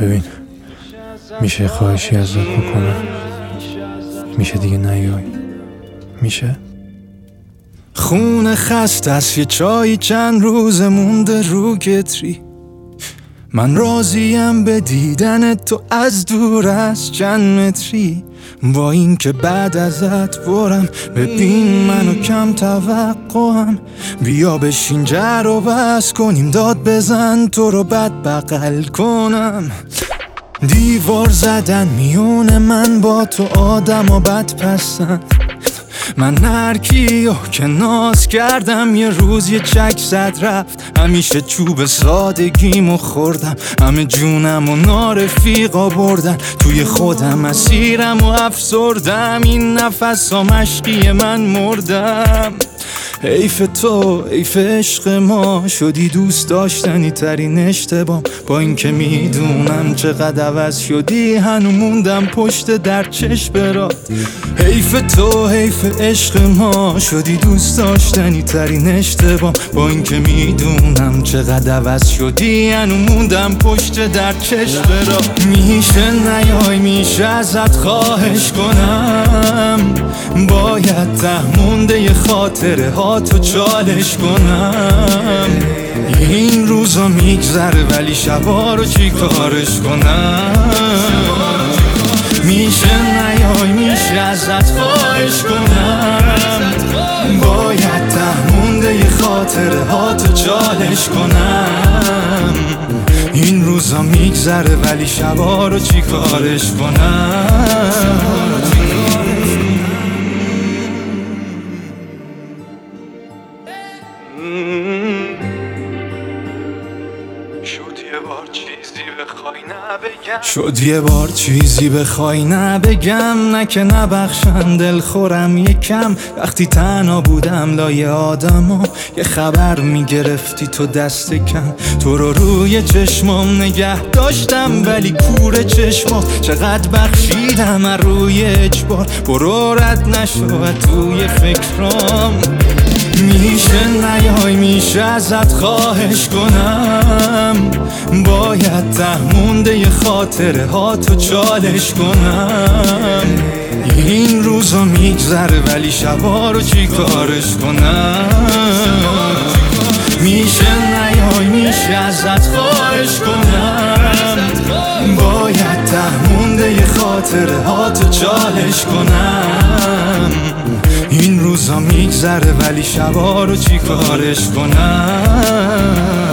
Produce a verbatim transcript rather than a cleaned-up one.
ببین، میشه خواهشی ازت بکنم؟ میشه دیگه نیای؟ میشه؟ خونه خسته است، یه چایی چند روز مونده رو گتری. من راضیم به دیدن تو از دور از چند متری. با این که بعد ازت برم، ببین منو کم توقعم. بیا بشین جر و بس کنیم، داد بزن تو رو بد بغل کنم. دیوار زدن میونه من با تو، آدم و بد پسند. من هرکیو که ناز کردم یه روز یه چک زد رفت. همیشه چوب سادگیمو خوردم، همه جونم و نارفیقا بردن. توی خودم اسیرم و افسردم، این نفس ها مشقی من مردم. حیف تو، حیف عشق ما، شدی دوست داشتنی ترین اشتباه. با اینکه میدونم چقدر عوض شدی، هنو موندم پشت در چشم برات. حیف تو، حیف عشق ما، شدی دوست داشتنی ترین اشتباه. با اینکه میدونم چقدر عوض شدی، هنو موندم پشت در چشم برات. میشه نیای، میشه ازت خواهش کنم، باید ته مونده ی خاطره ها تو چالش کنم. این روزا میگذره ولی شبا رو چی کارش کنم. میشه نیای، میشه ازت خواهش کنم، باید ته مونده ی خاطره ها تو چالش کنم. این روزا میگذره ولی شبا رو چی کارش کنم. شد یه بار چیزی بخوای نبگم، نه که نبخشن دلخورم یکم. وقتی تنها بودم لای آدما، یه خبر میگرفتی تو دست کم. تو رو روی چشمام نگه داشتم ولی کور چشما. چقدر بخشیدم از روی اجبار، برو رد نشو توی فکرام. میشه نیای، میشه ازت خواهش کنم، باید ته مونده ی خاطره ها تو چالش کنم. این روزا میگذره ولی شبا رو چی کارش کنم. میشه نیای، میشه ازت خواهش کنم، باید ته مونده ی خاطره ها تو چالش کنم. این روزا میگذره ولی شبا رو چی کارش کنم.